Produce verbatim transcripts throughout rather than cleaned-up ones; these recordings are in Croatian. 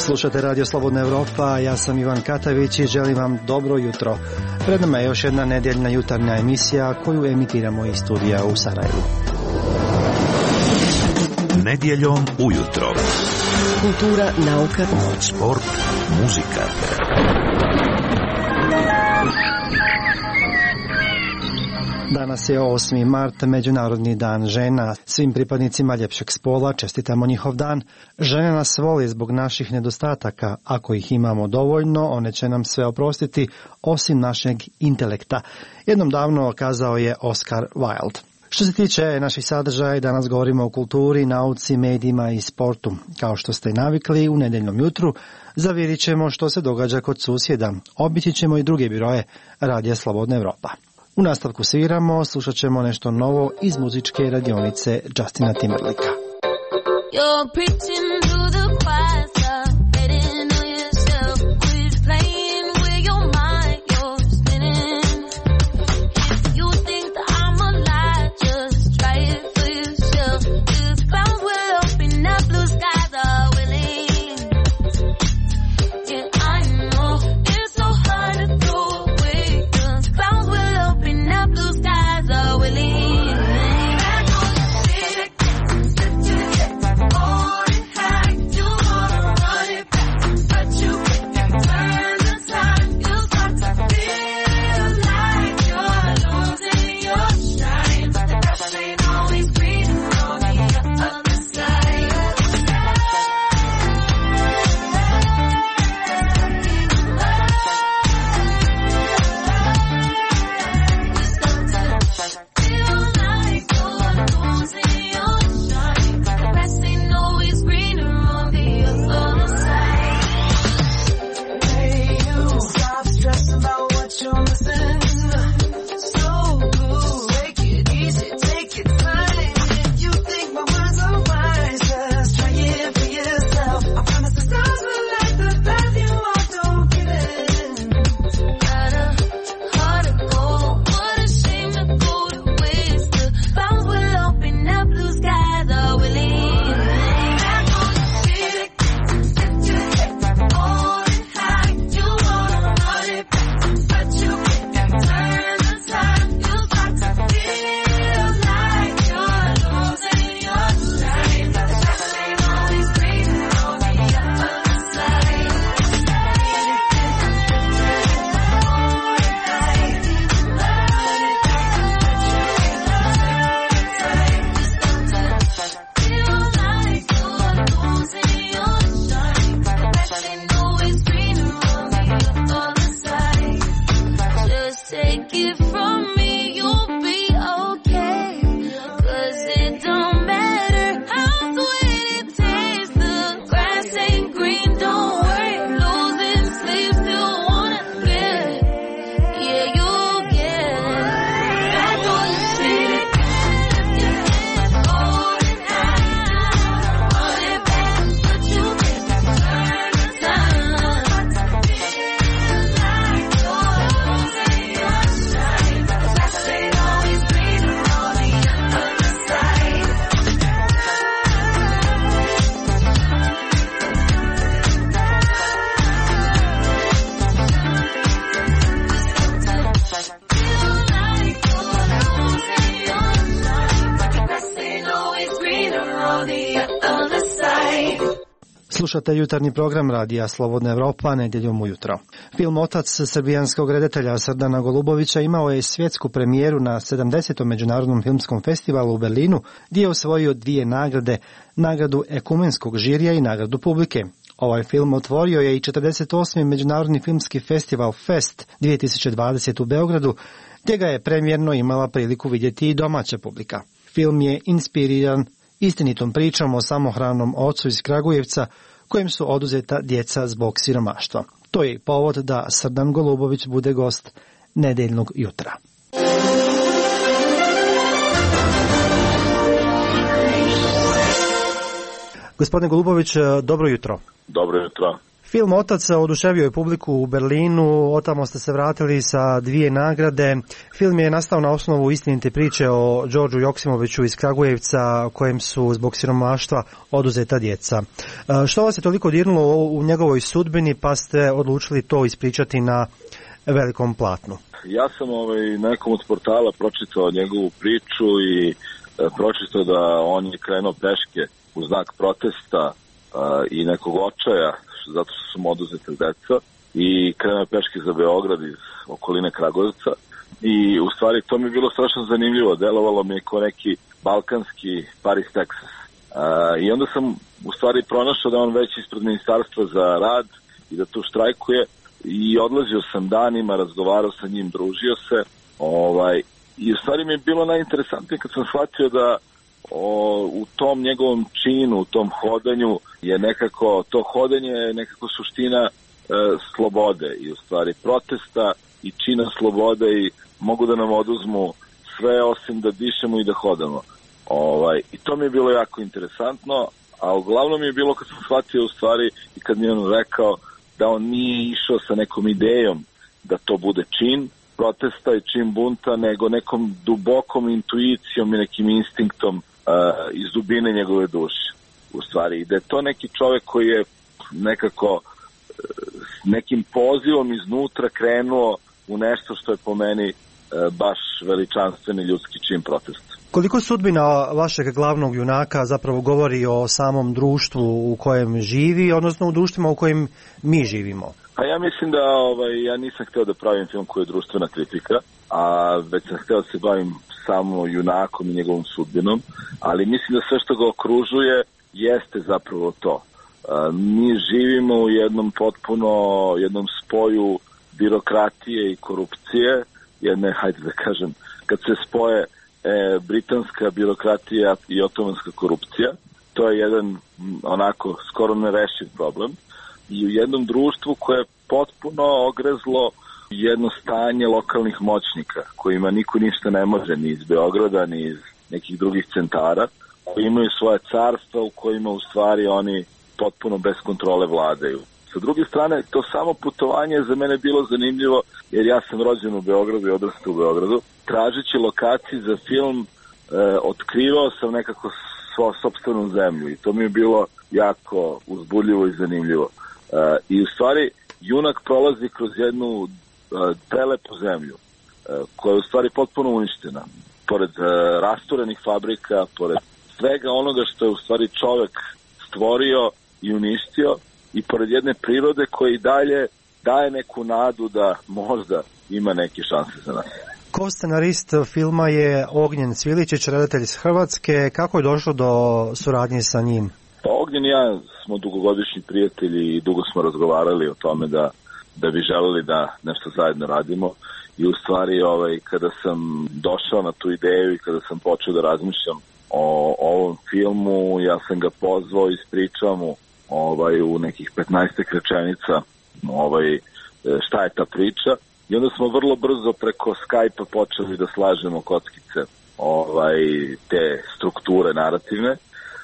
Slušate Radio Slobodna Evropa, ja sam Ivan Katavić i želim vam dobro jutro. Pred nama je još jedna nedjeljna jutarnja emisija koju emitiramo iz studija u Sarajevu. Nedjeljom ujutro. Kultura, nauka, sport, muzika. Danas je osmi mart, Međunarodni dan žena. Svim pripadnicima ljepšeg spola čestitamo njihov dan. Žene nas vole zbog naših nedostataka. Ako ih imamo dovoljno, one će nam sve oprostiti, osim našeg intelekta. Jednom davno kazao je Oscar Wilde. Što se tiče naših sadržaja, danas govorimo o kulturi, nauci, medijima i sportu. Kao što ste navikli, u nedjeljnom jutru zavirit ćemo što se događa kod susjeda. Obići ćemo i druge biroje Radija Slobodna Evropa. U nastavku sviramo, slušat ćemo nešto novo iz muzičke radionice Justina Timberlaka. Slušate jutarnji program Radija Slobodna Evropa nedjeljom ujutro. Film Otac srbijanskog redatelja Srdana Golubovića imao je svjetsku premijeru na sedamdesetom Međunarodnom filmskom festivalu u Berlinu, gdje je osvojio dvije nagrade, nagradu ekumenskog žirija i nagradu publike. Ovaj film otvorio je i četrdeset osmi Međunarodni filmski festival Fest dvije tisuće dvadeset u Beogradu, gdje ga je premijerno imala priliku vidjeti i domaća publika. Film je inspiriran istinitom pričom o samohranom ocu iz Kragujevca, kojem su oduzeta djeca zbog siromaštva. To je povod da Srdan Golubović bude gost nedjeljnog jutra. Gospodine Golubović, dobro jutro. Dobro jutro. Film Otac oduševio je publiku u Berlinu, otamo ste se vratili sa dvije nagrade. Film je nastao na osnovu istinite priče o Đorđu Joksimoviću iz Kragujevca, kojem su zbog siromaštva oduzeta djeca. Što vas je toliko dirnulo u njegovoj sudbini, pa ste odlučili to ispričati na velikom platnu? Ja sam ovaj, na nekom od portala pročitao njegovu priču i e, pročitao da on je krenuo peške u znak protesta a, i nekog očaja zato što su mu oduzete deca i krenuo peške za Beograd iz okoline Kragujevca i u stvari to mi je bilo strašno zanimljivo, delovalo mi je kao neki balkanski Paris, Texas. A, I onda sam u stvari pronašao da on već ispred ministarstva za rad i da tu štrajkuje i odlazio sam danima, razgovarao sa njim, družio se ovaj, i u stvari mi je bilo najinteresantnije kad sam shvatio da O, u tom njegovom činu, u tom hodanju je nekako, to hodanje je nekako suština e, slobode i u stvari protesta i čina slobode i mogu da nam oduzmu sve osim da dišemo i da hodamo. Ovaj, I to mi je bilo jako interesantno, a uglavnom mi je bilo kad sam shvatio u stvari i kad mi je on rekao da on nije išao sa nekom idejom da to bude čin protesta i čin bunta, nego nekom dubokom intuicijom i nekim instinktom Uh, iz dubine njegove duše u stvari i da je to neki čovjek koji je nekako uh, s nekim pozivom iznutra krenuo u nešto što je po meni uh, baš veličanstveni ljudski čin protesta. Koliko sudbina vašeg glavnog junaka zapravo govori o samom društvu u kojem živi, odnosno u društvima u kojim mi živimo? Pa ja mislim da ovaj, ja nisam htio da pravim film koji je društvena kritika, a već sam htio da se bavim samo junakom i njegovom sudbinom, ali mislim da sve što ga okružuje jeste zapravo to. Mi živimo u jednom potpuno, jednom spoju birokratije i korupcije, jedne, hajde da kažem, kad se spoje e, britanska birokratija i otomanska korupcija, to je jedan onako skoro nerešiv problem i u jednom društvu koje je potpuno ogrezlo jedno stanje lokalnih moćnika kojima niko ništa ne može ni iz Beograda ni iz nekih drugih centara, koji imaju svoje carstva u kojima u stvari oni potpuno bez kontrole vladaju. Sa druge strane, to samo putovanje je za mene bilo zanimljivo jer ja sam rođen u Beogradu i odrastao u Beogradu. Tražeći lokaciji za film e, otkrivao sam nekako svoju sopstvenu zemlju i to mi je bilo jako uzbudljivo i zanimljivo. E, I u stvari junak prolazi kroz jednu prelepu zemlju koja je u stvari potpuno uništena. Pored rasturenih fabrika, pored svega onoga što je u stvari čovek stvorio i uništio i pored jedne prirode koja i dalje daje neku nadu da možda ima neke šanse za nas. Ko-scenarist filma je Ognjen Cviličić, redatelj iz Hrvatske. Kako je došlo do suradnje sa njim? Pa Ognjen i ja smo dugogodišnji prijatelji i dugo smo razgovarali o tome da da bi želeli da nešto zajedno radimo i u stvari ovaj, kada sam došao na tu ideju i kada sam počeo da razmišljam o, o ovom filmu, ja sam ga pozvao i ispričao mu ovaj, u nekih petnaestak rečenica ovaj, šta je ta priča i onda smo vrlo brzo preko Skype-a počeli da slažemo kockice ovaj, te strukture narativne.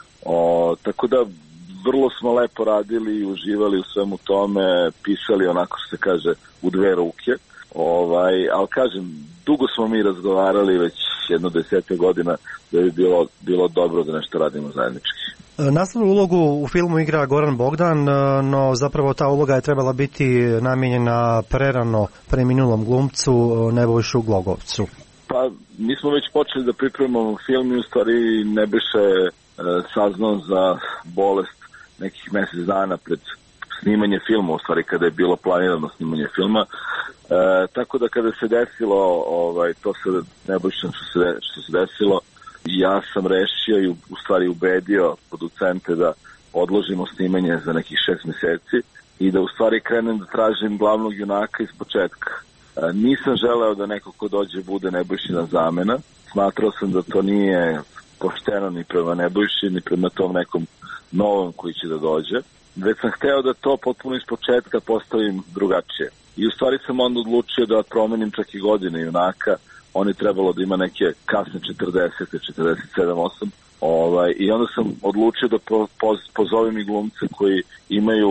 O, tako da vrlo smo lepo radili i uživali u svemu tome, pisali onako što se kaže u dve ruke. Ovaj, ali kažem, dugo smo mi razgovarali već jedno desete godina da bi bilo, bilo dobro da nešto radimo zajednički. Naslovnu ulogu u filmu igra Goran Bogdan, no zapravo ta uloga je trebala biti namijenjena prerano preminulom glumcu Nebojšu Glogovcu. Pa mi smo već počeli da pripremamo film i u stvari Nebojša je e, saznao za bolest nekih mjesec dana pred snimanje filma, u stvari kada je bilo planirano snimanje filma. E, tako da kada se desilo ovaj, to se Nebojšom što se, što se desilo, ja sam rešio i u stvari ubedio producente da odložimo snimanje za nekih šest mjeseci i da u stvari krenem da tražim glavnog junaka iz početka. E, nisam želeo da neko ko dođe bude Nebojšina zamena. Smatrao sam da to nije pošteno ni prema Nebojši, ni prema tom nekom novom koji će da dođe. Već sam hteo da to potpuno iz početka postavim drugačije. I u stvari sam onda odlučio da promenim čak i godine junaka. On je trebalo da ima neke kasne četrdesete, četrdeset sedam, osam. Ovaj, I onda sam odlučio da po, poz, pozovem i glumce koji imaju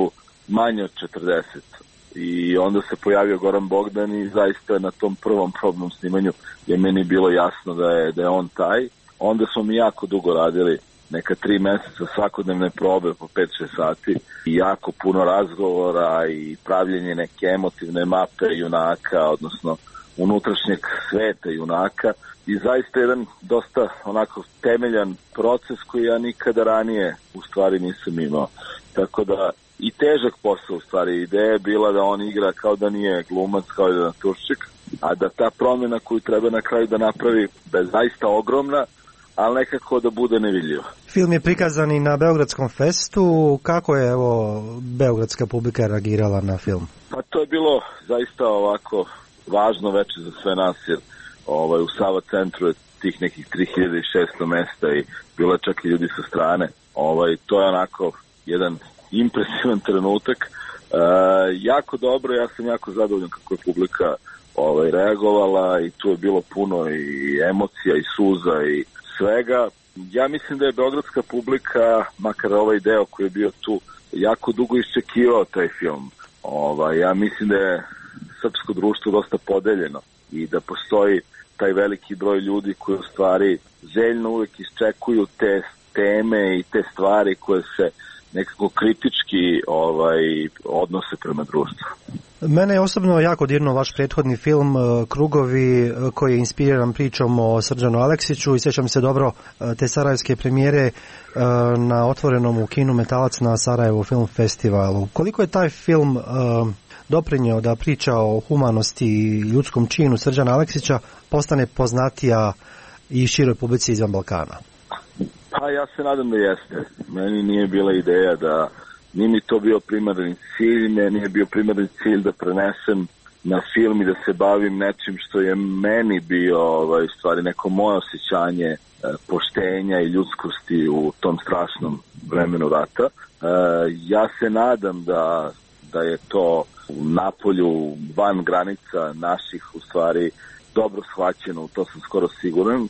manje od četrdeset. I onda se pojavio Goran Bogdan i zaista na tom prvom probnom snimanju je meni bilo jasno da je, da je on taj. Onda smo mi jako dugo radili, neka tri meseca svakodnevne probe po pet šest sati i jako puno razgovora i pravljenje neke emotivne mape junaka, odnosno unutrašnjeg sveta junaka i zaista jedan dosta onako temeljan proces koji ja nikada ranije u stvari nisam imao. Tako da i težak posao u stvari. Ideja je bila da on igra kao da nije glumac, kao da je naturščik, a da ta promjena koju treba na kraju da napravi da je zaista ogromna, ali nekako da bude nevidljiva. Film je prikazan i na Beogradskom festu. Kako je evo beogradska publika reagirala na film? Pa to je bilo zaista ovako važno veče za sve nas, jer ovaj, u Sava centru je tih nekih tri hiljade šesto mesta i bilo je čak i ljudi sa strane. Ovaj, to je onako jedan impresivan trenutak. E, jako dobro, ja sam jako zadovoljan kako je publika ovaj, reagovala i tu je bilo puno i emocija i suza i svega. Ja mislim da je beogradska publika, makar ovaj deo koji je bio tu, jako dugo iščekivao taj film. Ovaj, ja mislim da je srpsko društvo dosta podeljeno i da postoji taj veliki broj ljudi koji u stvari željno uvek iščekuju te teme i te stvari koje se nekako kritički ovaj, odnose prema društvu. Mene je osobno jako dirnuo vaš prethodni film Krugovi, koji je inspiriran pričom o Srđanu Aleksiću i sjećam se dobro te sarajevske premijere na otvorenom u kinu Metalac na Sarajevo film festivalu. Koliko je taj film doprinjeo da priča o humanosti i ljudskom činu Srđana Aleksića postane poznatija i široj publici izvan Balkana? Pa ja se nadam da jeste. Meni nije bila ideja da, nije mi to bio primarni cilj, meni je bio primarni cilj da prenesem na film i da se bavim nečim što je meni bio ovaj, stvari neko moje osjećanje e, poštenja i ljudskosti u tom strašnom vremenu rata. E, ja se nadam da, da je to u napolju van granica naših u stvari dobro shvaćeno, to sam skoro siguran.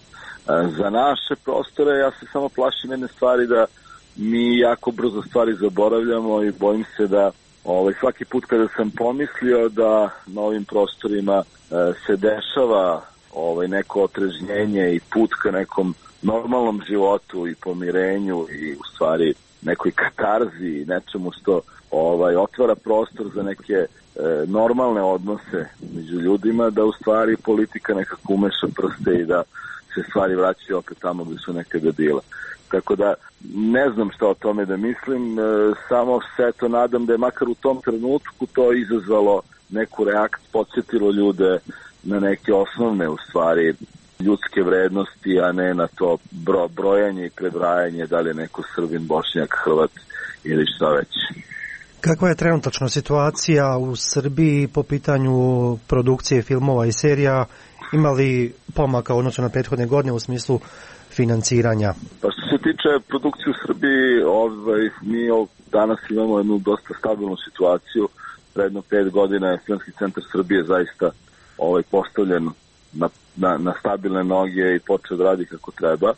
Za naše prostore ja se samo plašim jedne stvari da mi jako brzo stvari zaboravljamo i bojim se da ovaj, svaki put kada sam pomislio da na ovim prostorima e, se dešava ovaj, neko otrežnjenje i put ka nekom normalnom životu i pomirenju i u stvari nekoj katarzi i nečemu što ovaj, otvara prostor za neke e, normalne odnose među ljudima, da u stvari politika nekako umeša prste i da se stvari vraćaju opet tamo gdje su nekada bila. Tako da ne znam šta o tome da mislim, e, samo se to nadam da je makar u tom trenutku to izazvalo neku reakciju, podsjetilo ljude na neke osnovne u stvari ljudske vrednosti, a ne na to bro, brojanje i prebrajanje da li je neko Srbin, Bošnjak, Hrvat ili šta već. Kakva je trenutačna situacija u Srbiji po pitanju produkcije filmova i serija? Ima li pomaka u odnosu na prethodne godine u smislu financiranja? Pa što se tiče produkcije u Srbiji, ovaj, mi danas imamo jednu dosta stabilnu situaciju. Predno pet godina je Filmski centar Srbije zaista ovaj, postavljen na, na, na stabilne noge i počeo da radi kako treba.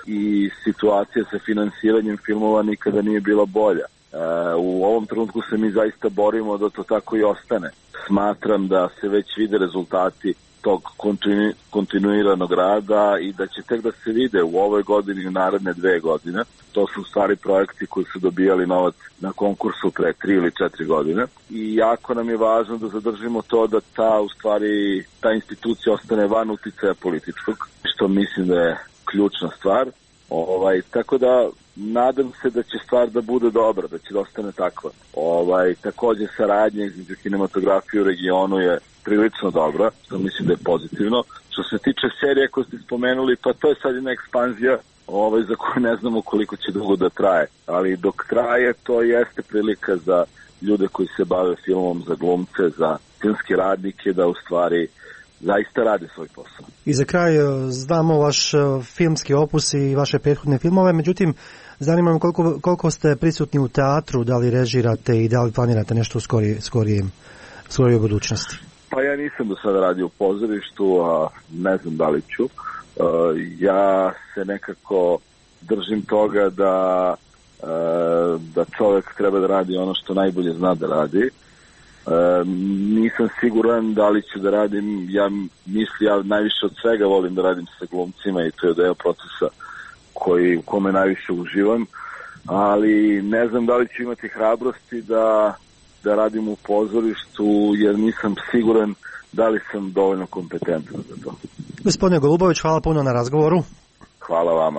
I situacija sa finansiranjem filmova nikada nije bila bolja. E, u ovom trenutku se mi zaista borimo da to tako i ostane. Smatram da se već vide rezultati tog kontinu, kontinuiranog rada i da će tek da se vide u ovoj godini i u naredne dve godine. To su u stvari projekti koji su dobijali novac na konkursu pre tri ili četiri godine. I jako nam je važno da zadržimo to da ta, u stvari, ta institucija ostane van uticaja političkog, što mislim da je ključna stvar. Ovaj, tako da nadam se da će stvar da bude dobra, da će da ostane takva. Ovaj, takođe saradnja između kinematografije u regionu je prilično dobra, što mislim da je pozitivno. Što se tiče serije koje ste spomenuli, pa to je sad jedna ekspanzija ovaj, za koju ne znamo koliko će dugo da traje. Ali dok traje, to jeste prilika za ljude koji se bave filmom, za glumce, za filmske radnike, da u stvari zaista rade svoj posao. I za kraj, znamo vaš filmski opus i vaše prethodne filmove, međutim, zanima me koliko, koliko ste prisutni u teatru, da li režirate i da li planirate nešto u skorijem, skorijem, skorijoj budućnosti? Pa ja nisam do sada radio u pozorištu, a ne znam da li ću. Ja se nekako držim toga da da čovjek treba da radi ono što najbolje zna da radi. Nisam siguran da li ću da radim, ja mislim, ja najviše od svega volim da radim sa glumcima i to je deo procesa koji, u kome najviše uživam, ali ne znam da li ću imati hrabrosti da, da radim u pozorištu, jer nisam siguran da li sam dovoljno kompetentan za to. Gospodine Golubović, hvala puno na razgovoru. Hvala vama.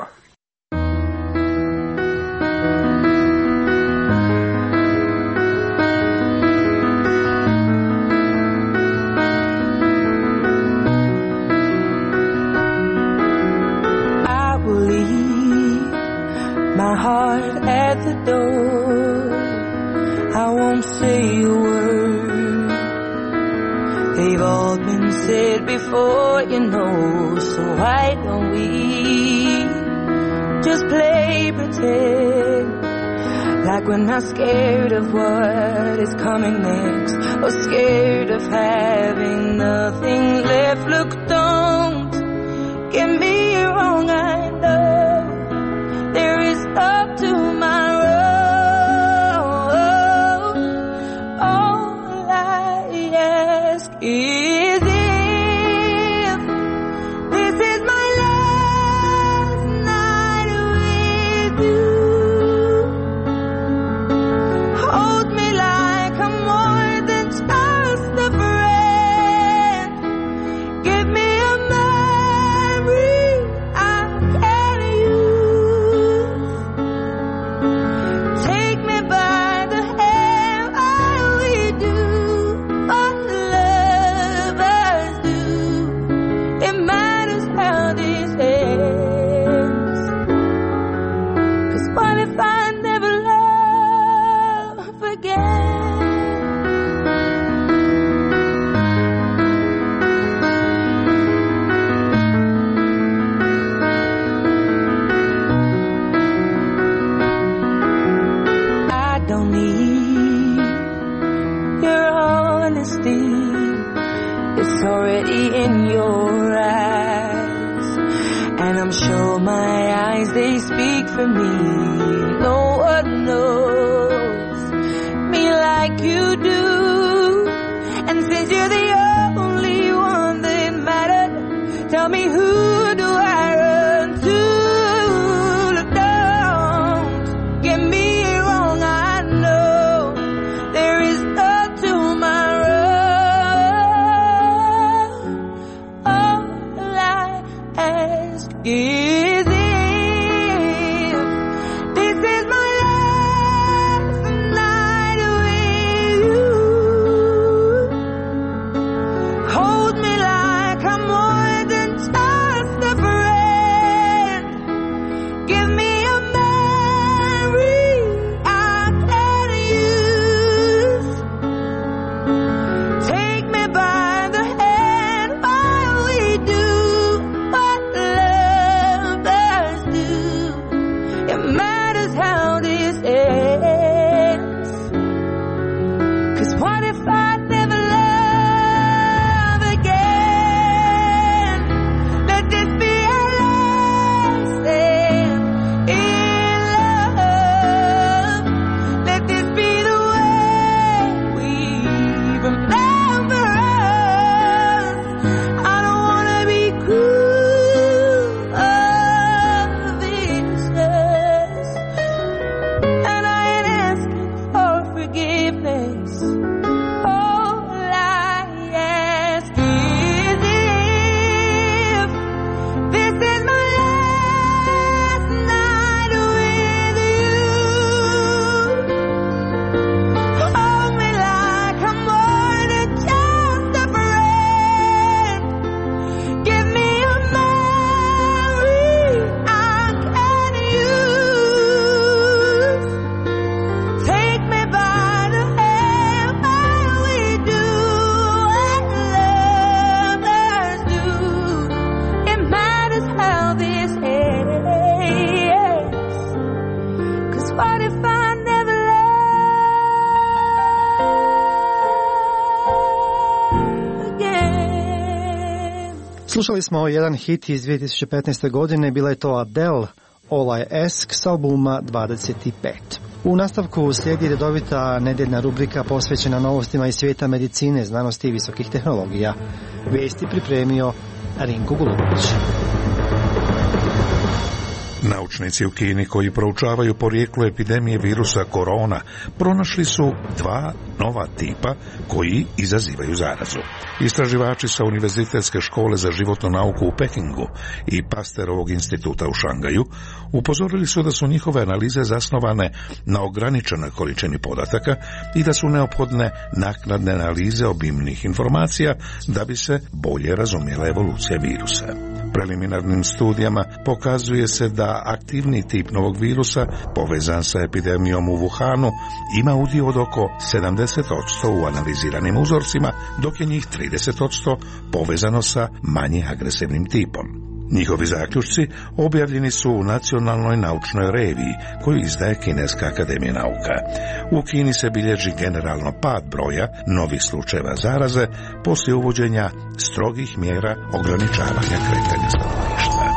My heart at the door, I won't say a word. They've all been said before, you know, so why don't we just play pretend, like we're not scared of what is coming next, or scared of having nothing left. Look, don't get me wrong, I know there is up tomorrow. All I ask is if this is my last night with you, hold me like I'm more than just a friend. Give me a memory I can use. Take me by the hand while we do what lovers do. It matters how this ends. 'Cause what if I never love again? I don't need your honesty, it's already in your eyes, and I'm sure my eyes, they speak for me. No one knows me like you do, and since you're the only one that mattered, tell me, who do I run to? Look, don't get me wrong, I know there is no tomorrow. All I ask is if this is my last night with you, hold me like I'm more than just a friend. Give me a memory I can use. Take me by the hand while we do what lovers do. It matters how this ends. 'Cause what if I never love again? Let this be our last stand in love. Let this be the way we remember us. I don't wanna be cruel or vicious, and I ain't asking for forgiveness. All I ask is if this is my last night with you, hold me like I'm more than just a friend. Give me a memory I can use. Take me by the hand while we do what lovers do. It matters how this ends. 'Cause what if I never love again? Slušali smo jedan hit iz dvije tisuće petnaeste godine, bila je to Adele, All I Ask s albuma dvadeset pet. U nastavku slijedi redovita nedeljna rubrika posvećena novostima iz svijeta medicine, znanosti i visokih tehnologija. Vijesti pripremio Rinko Golubović. Naučnici u Kini koji proučavaju porijeklo epidemije virusa korona pronašli su dva nova tipa koji izazivaju zarazu. Istraživači sa Univerzitetske škole za životnu nauku u Pekingu i Pasterovog instituta u Šangaju upozorili su da su njihove analize zasnovane na ograničenoj količini podataka i da su neophodne naknadne analize obimnih informacija da bi se bolje razumjela evolucija virusa. Preliminarnim studijama pokazuje se da aktivni tip novog virusa povezan sa epidemijom u Wuhanu ima udio od oko sedamdeset posto u analiziranim uzorcima, dok je njih trideset posto povezano sa manje agresivnim tipom. Njihovi zaključci objavljeni su u nacionalnoj naučnoj reviji koju izdaje Kineska akademija nauka. U Kini se bilježi generalno pad broja novih slučajeva zaraze poslije uvođenja strogih mjera ograničavanja kretanja stanovništva.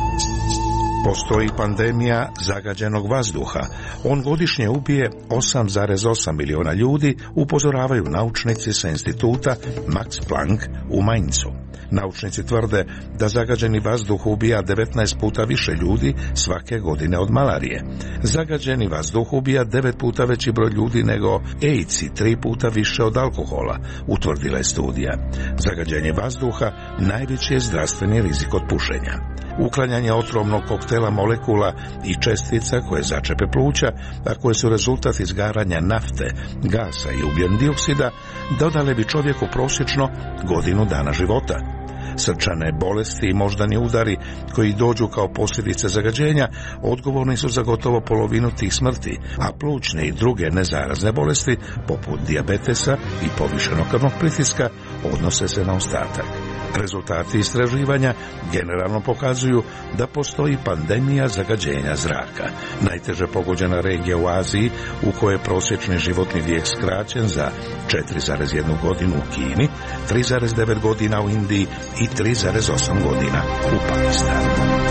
Postoji pandemija zagađenog vazduha. On godišnje ubije osam zarez osam miliona ljudi, upozoravaju naučnici sa instituta Max Planck u Mainzu. Naučnici tvrde da zagađeni vazduh ubija devetnaest puta više ljudi svake godine od malarije. Zagađeni vazduh ubija devet puta veći broj ljudi nego AIDS i tri puta više od alkohola, utvrdila je studija. Zagađenje vazduha najveći je zdravstveni rizik od pušenja. Uklanjanje otrovnog koktela molekula i čestica koje začepe pluća, a koje su rezultat izgaranja nafte, gasa i ugljen dioksida, dodale bi čovjeku prosječno godinu dana života. Srčane bolesti i moždani udari koji dođu kao posljedice zagađenja odgovorni su za gotovo polovinu tih smrti, a plućne i druge nezarazne bolesti poput dijabetesa i povišenog krvnog pritiska odnose se na ostatak. Rezultati istraživanja generalno pokazuju da postoji pandemija zagađenja zraka. Najteže pogođena regija u Aziji, u kojoj je prosječni životni vijek skraćen za četiri zarez jednu godinu u Kini, tri zarez devet godina u Indiji i tri zarez osam godina u Pakistanu.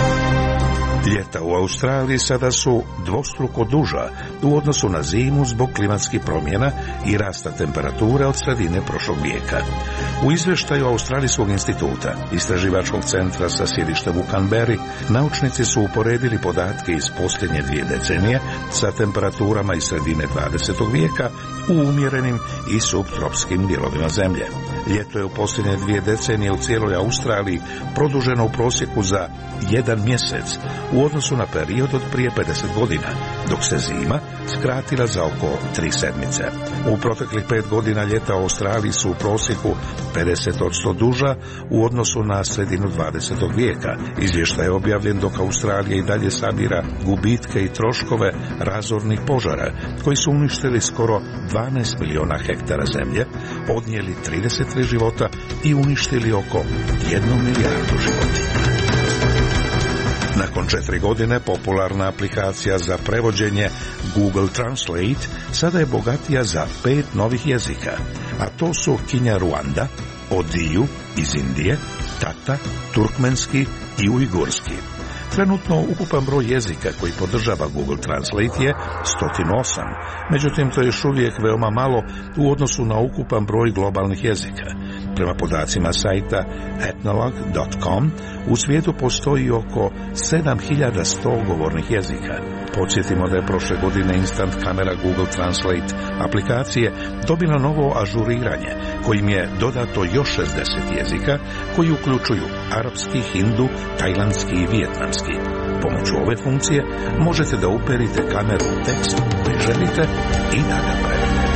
Ljeta u Australiji sada su dvostruko duža u odnosu na zimu zbog klimatskih promjena i rasta temperature od sredine prošlog vijeka. U izvještaju Australijskog instituta, istraživačkog centra sa sjedištem u Canberri, naučnici su uporedili podatke iz posljednje dvije decenije sa temperaturama iz sredine dvadesetog vijeka u umjerenim i subtropskim dijelovima zemlje. Ljeto je u posljednje dvije decenije u cijeloj Australiji produženo u prosjeku za jedan mjesec u odnosu na period od prije pedeset godina, dok se zima skratila za oko tri sedmice. U proteklih pet godina ljeta u Australiji su u prosjeku pedeset posto duža u odnosu na sredinu dvadesetog vijeka. Izvještaj je objavljen dok Australija i dalje sabira gubitke i troškove razornih požara koji su uništili skoro dvanaest miliona hektara zemlje, odnijeli trideset tri života i uništili oko jednu milijardu životinja. Nakon četiri godine popularna aplikacija za prevođenje Google Translate sada je bogatija za pet novih jezika, a to su Kinyarwanda, Odiju iz Indije, Tata, turkmenski i ujgurski. Trenutno ukupan broj jezika koji podržava Google Translate je sto osam, međutim to je još uvijek veoma malo u odnosu na ukupan broj globalnih jezika. Prema podacima sajta ethnologue dot com, u svijetu postoji oko sedam hiljada sto govornih jezika. Podsjetimo da je prošle godine instant kamera Google Translate aplikacije dobila novo ažuriranje, kojim je dodato još šezdeset jezika koji uključuju arapski, hindu, tajlandski i vijetnamski. Pomoću ove funkcije možete da uperite kameru u tekst koji želite i da ga prevedete.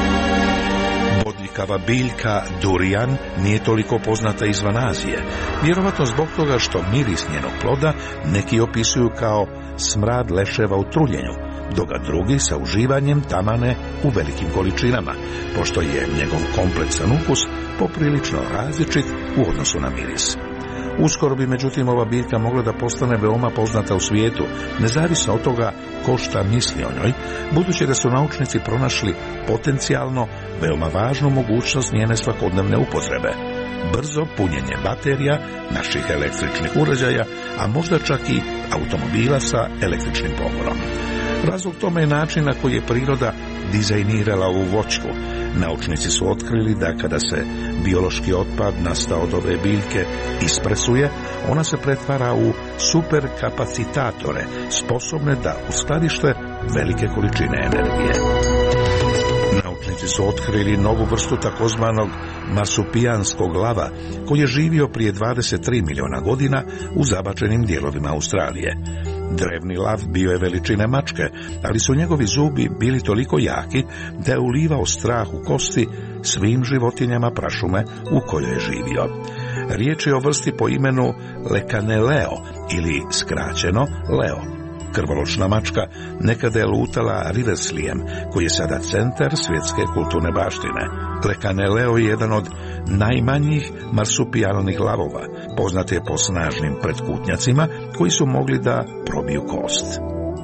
Bodljikava biljka durian nije toliko poznata izvan Azije, vjerovatno zbog toga što miris njenog ploda neki opisuju kao smrad leševa u truljenju, dok ga drugi sa uživanjem tamane u velikim količinama, pošto je njegov kompleksan ukus poprilično različit u odnosu na miris. Uskoro bi međutim ova biljka mogla da postane veoma poznata u svijetu, nezavisno od toga ko šta misli o njoj, budući da su naučnici pronašli potencijalno veoma važnu mogućnost njene svakodnevne upotrebe. brzo punjenje baterija naših električnih uređaja, a možda čak i automobila sa električnim pogonom. Razlog tome je način na koji je priroda dizajnirala ovu voćku. Naučnici su otkrili da kada se biološki otpad nastao od ove biljke ispresuje, ona se pretvara u superkapacitatore, sposobne da uskladište velike količine energije. Naučnici su otkrili novu vrstu takozvanog marsupijanskog lava, koji je živio prije dvadeset tri miliona godina u zabačenim dijelovima Australije. Drevni lav bio je veličine mačke, ali su njegovi zubi bili toliko jaki da je ulivao strah u kosti svim životinjama prašume u kojoj je živio. Riječ je o vrsti po imenu Lecaneleo ili skraćeno Leo. Krvoločna mačka nekada je lutala Riverslijem, koji je sada centar svjetske kulturne baštine. Lecaneleo je jedan od najmanjih marsupijalnih lavova. Poznat je po snažnim pretkutnjacima koji su mogli da probiju kost.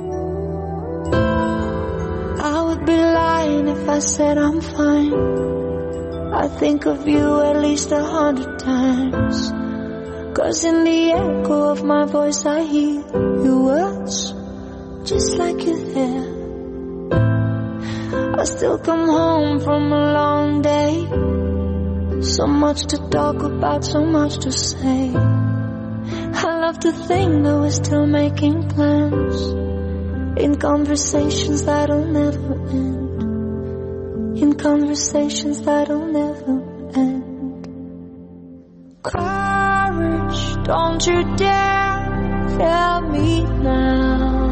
I would be lying if I said I'm fine. I think of you at least a hundred times. Cause in the echo of my voice I hear your words, just like you're there. I still come home from a long day. So much to talk about, so much to say. I love to think that we're still making plans, in conversations that'll never end, in conversations that'll never end. Courage, don't you dare fail me now.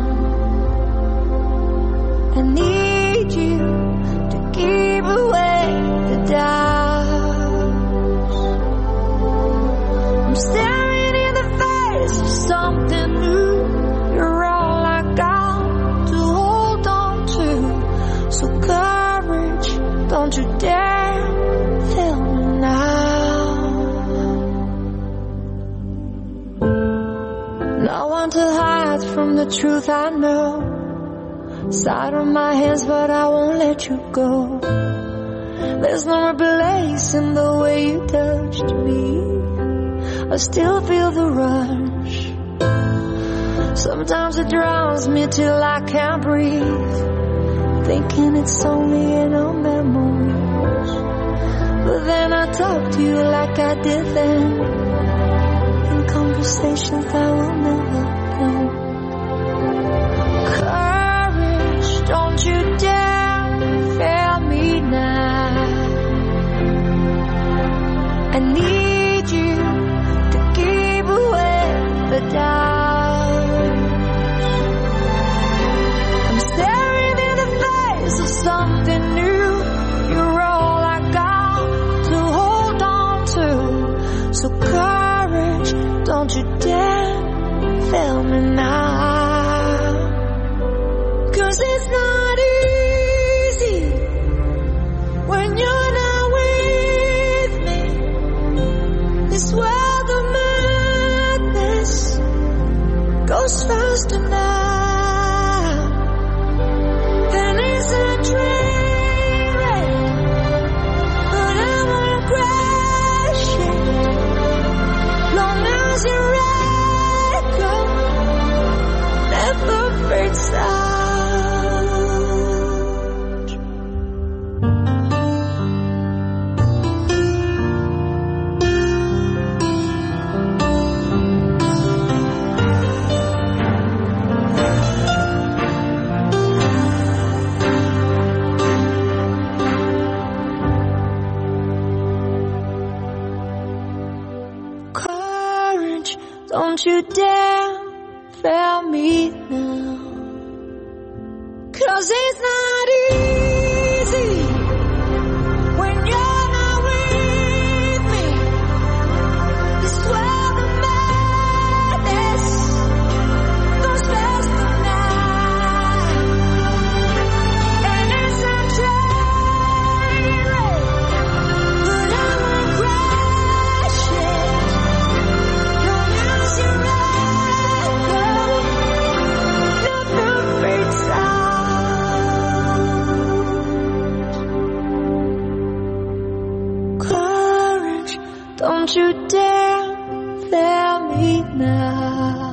I need you to keep away the doubts. I'm staring in the face of something new. You're all I got to hold on to. So courage, don't you dare fail me now. No one to hide from the truth I know. Side on my hands, but I won't let you go. There's no replacing the way you touched me. I still feel the rush. Sometimes it drowns me till I can't breathe, thinking it's only in our memories. But then I talk to you like I did then, in conversations that will never end. Don't you dare fail me now. I need you to keep away the doubts. I'm staring in the face of something new. You're all I got to hold on to. So courage, don't you dare fail me now. Cause it's not easy when you're not with me. This world of madness goes faster now than is a train wreck. But I won't crash it long as your echo never fades out. Don't you dare fail me now. Cause it's not easy when you're not with me. This world of madness goes faster now. And it's a train wreck, but I won't crash it. Don't lose your echo, never fades out. me now.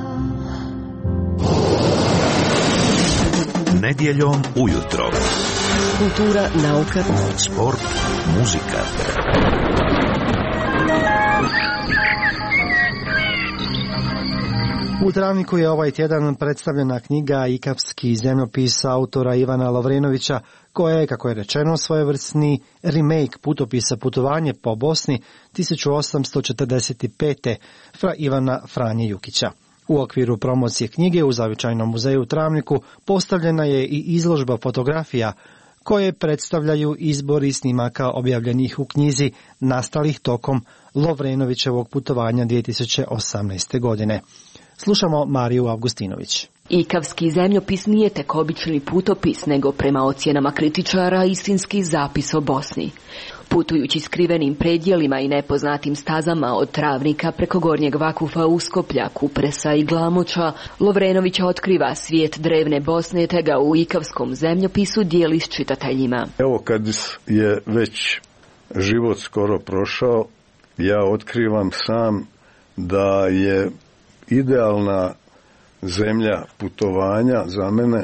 Nedjeljom ujutro. Kultura, nauka, sport, muzika. U Travniku je ovaj tjedan predstavljena knjiga Ikavski zemljopis autora Ivana Lovrenovića, koja je, kako je rečeno, svojevrsni remake putopisa Putovanje po Bosni tisuću osamsto četrdeset pete fra Ivana Franje Jukića. U okviru promocije knjige u Zavičajnom muzeju u Travniku postavljena je i izložba fotografija koje predstavljaju izbori snimaka objavljenih u knjizi nastalih tokom Lovrenovićevog putovanja dvije tisuće osamnaeste. godine. Slušamo Mariju Avgustinović. Ikavski zemljopis nije tek obični putopis, nego prema ocjenama kritičara istinski zapis o Bosni. Putujući skrivenim predjelima i nepoznatim stazama od Travnika preko Gornjeg Vakufa, Uskoplja, Kupresa i Glamoča, Lovrenović otkriva svijet drevne Bosne te ga u Ikavskom zemljopisu dijeli s čitateljima. Evo kad je već život skoro prošao, ja otkrivam sam da je idealna zemlja putovanja za mene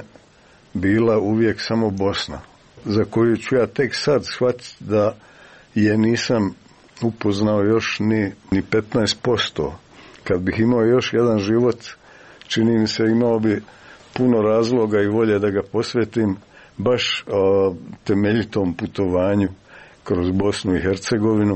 bila uvijek samo Bosna, za koju ću ja tek sad shvatiti da je nisam upoznao još ni, ni petnaest posto. Kad bih imao još jedan život, čini mi se imao bi puno razloga i volje da ga posvetim baš o, temeljitom putovanju kroz Bosnu i Hercegovinu,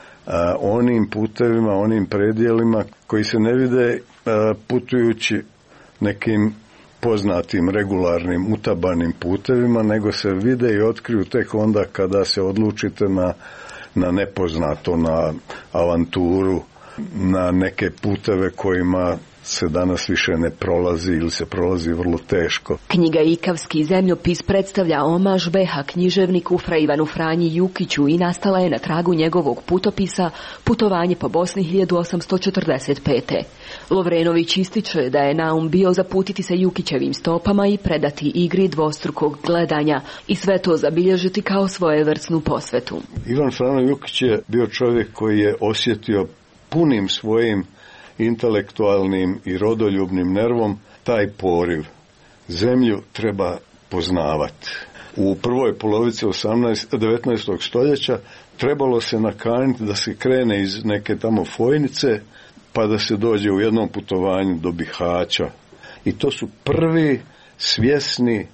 a, onim putevima, onim predjelima koji se ne vide a, putujući nekim poznatim, regularnim, utabanim putevima, nego se vide i otkriju tek onda kada se odlučite na, na nepoznato, na avanturu, na neke puteve kojima se danas više ne prolazi ili se prolazi vrlo teško. Knjiga Ikavski zemljopis predstavlja omaž be ha književniku fra Ivanu Franji Jukiću i nastala je na tragu njegovog putopisa Putovanje po Bosni hiljadu osamsto četrdeset pete. Lovrenović ističe da je naum bio zaputiti se Jukićevim stopama i predati igri dvostrukog gledanja i sve to zabilježiti kao svojevrsnu posvetu. Ivan Frano Jukić je bio čovjek koji je osjetio punim svojim intelektualnim i rodoljubnim nervom taj poriv. Zemlju treba poznavati. U prvoj polovici devetnaestog stoljeća trebalo se nakaniti da se krene iz neke tamo Fojnice pa da se dođe u jednom putovanju do Bihaća. I to su prvi svjesni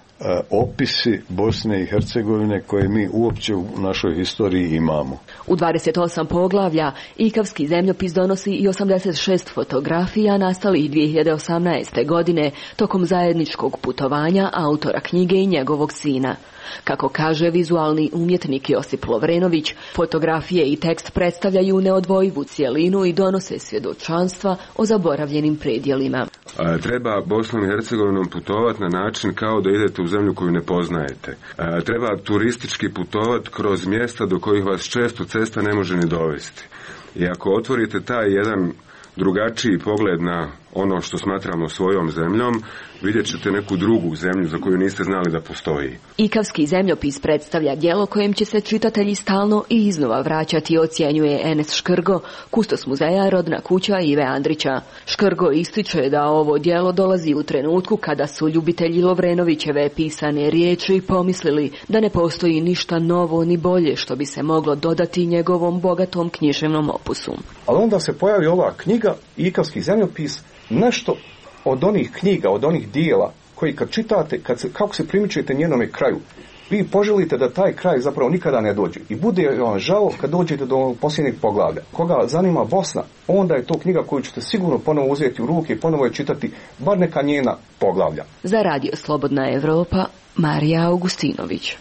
opisi Bosne i Hercegovine koje mi uopće u našoj historiji imamo. U dvadeset osam poglavlja Ikavski zemljopis donosi i osamdeset šest fotografija nastalih dvije hiljade osamnaeste. godine tokom zajedničkog putovanja autora knjige i njegovog sina. Kako kaže vizualni umjetnik Josip Lovrenović, fotografije i tekst predstavljaju neodvojivu cjelinu i donose svjedočanstva o zaboravljenim predjelima. A, treba Bosnom i Hercegovinom putovati na način kao da idete u zemlju koju ne poznajete. A, treba turistički putovati kroz mjesta do kojih vas često cesta ne može ni dovesti. I ako otvorite taj jedan drugačiji pogled na ono što smatramo svojom zemljom, vidjet ćete neku drugu zemlju za koju niste znali da postoji. Ikavski zemljopis predstavlja djelo kojem će se čitatelji stalno i iznova vraćati, ocjenjuje Enes Škrgo, kustos muzeja Rodna kuća Ive Andrića. Škrgo ističe da ovo djelo dolazi u trenutku kada su ljubitelji Lovrenovićeve pisane riječi pomislili da ne postoji ništa novo ni bolje što bi se moglo dodati njegovom bogatom književnom opusu. Ali onda se pojavi ova knjiga, Ikavski zemljopis, nešto od onih knjiga, od onih dijela koji kad čitate, kad se, kako se primičujete njenome kraju, vi poželite da taj kraj zapravo nikada ne dođe. I bude vam žao kad dođete do posljednjeg poglavlja. Koga zanima Bosna, onda je to knjiga koju ćete sigurno ponovo uzeti u ruke i ponovo je čitati bar neka njena poglavlja. Za Radio Slobodna Evropa, Marija Augustinović.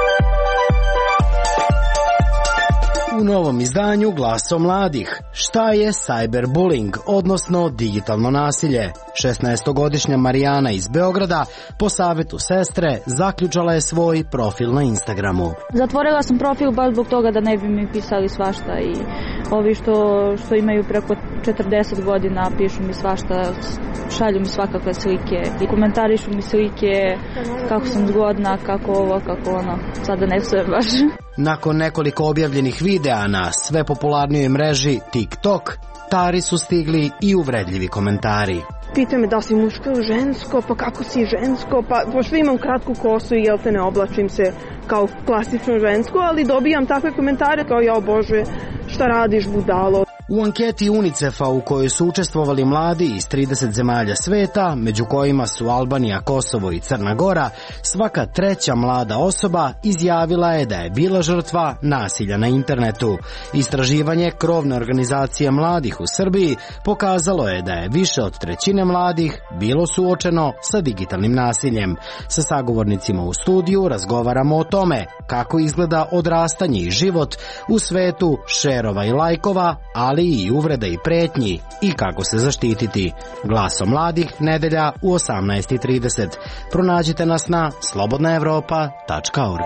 U novom izdanju Glaso mladih. Šta je cyberbullying, odnosno digitalno nasilje? šesnaestogodišnja Marijana iz Beograda po savjetu sestre zaključala je svoj profil na Instagramu. Zatvorila sam profil baš zbog toga da ne bi mi pisali svašta i ovi što, što imaju preko četrdeset godina pišu mi svašta, šalju mi svakakve slike i komentarišu mi slike kako sam zgodna, kako ovo, kako ono. Sada ne sve baš. Nakon nekoliko objavljenih videa na sve popularnijoj mreži TikTok, komentari su stigli i uvredljivi komentari. Pitaju me da si muško ili žensko, pa kako si žensko, pa pošto imam kratku kosu i jel te ne oblačim se kao klasično žensko, ali dobijam takve komentare kao ja, Bože, šta radiš budalo. U anketi UNICEF-a u kojoj su učestvovali mladi iz trideset zemalja sveta, među kojima su Albanija, Kosovo i Crna Gora, svaka treća mlada osoba izjavila je da je bila žrtva nasilja na internetu. Istraživanje krovne organizacije mladih u Srbiji pokazalo je da je više od trećine mladih bilo suočeno sa digitalnim nasiljem. Sa sagovornicima u studiju razgovaramo o tome kako izgleda odrastanje i život u svetu šerova i lajkova, ali i uvreda i pretnji i kako se zaštititi. Glaso mladih, nedelja u osamnaest i trideset. Pronađite nas na slobodna evropa tačka org.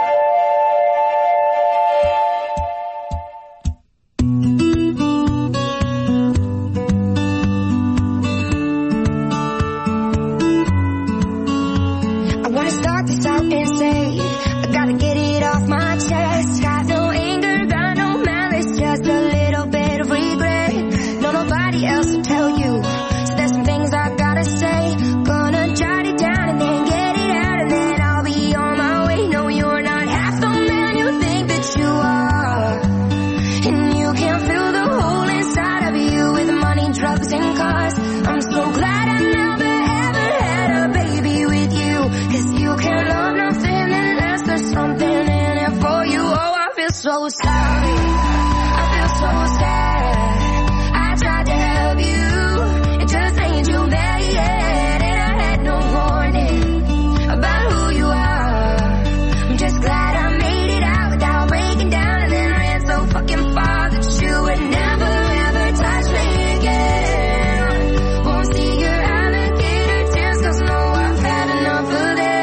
So sorry, I feel so sad. I tried to help you, it just ain't you there yet. And I had no warning about who you are. I'm just glad I made it out without breaking down, and then ran so fucking far that you would never ever touch me again. Won't see your alligator tears, cause no, I've had enough of that.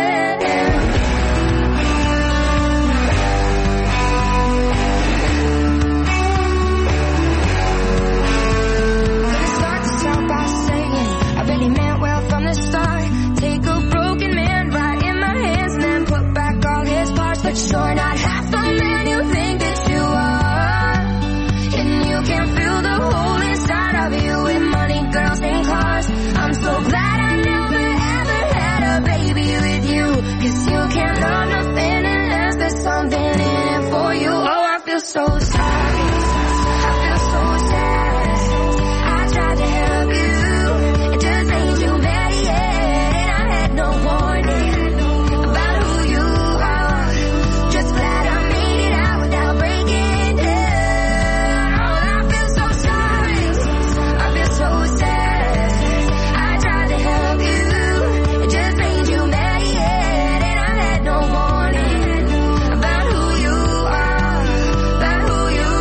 But you're not half the man you think that you are. And you can feel the hole inside of you with money, girls, and cars. I'm so glad I never ever had a baby with you, cause you can't love nothing unless there's something in it for you. Oh, I feel so sorry, I feel so sad. I tried to help you, it just ain't you there yet. And I had no warning about who you are. Just glad I made it out without breaking down. Oh, I feel so sorry, I feel so sad. I tried to help you, it just ain't you there yet. And I had no warning about who you are, about who you